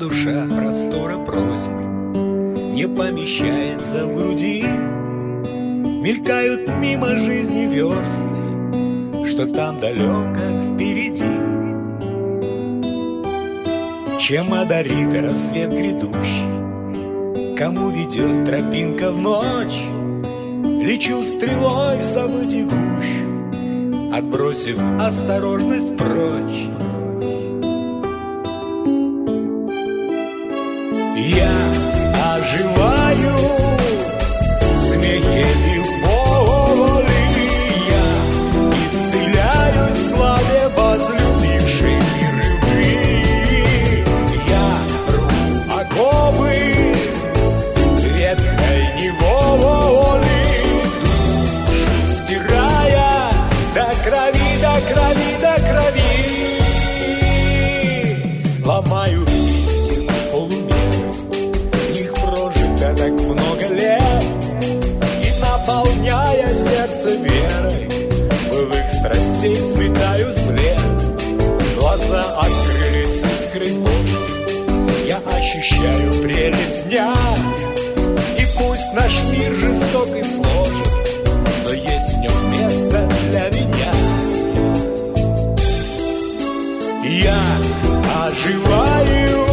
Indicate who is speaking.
Speaker 1: душа простора просит, не помещается в груди. Мелькают мимо жизни версты, что там далеко впереди. Чем одарит рассвет грядущий, кому ведет тропинка в ночь? Лечу стрелой в событий гущу, отбросив осторожность прочь. Я оживаю в смехе и в боли, я исцеляюсь в славе возлюбившей любви. Я рву оковы ветхой неволи, душу стирая до крови, до крови, до крови. Ломаю истину полумер, в них прожито так много лет, и наполняя сердце верой, былых страстей сметаю след. Глаза открылись искрой Божьей, я ощущаю прелесть дня. И пусть наш мир жесток и сложен, но есть в нем место для меня. Я оживаю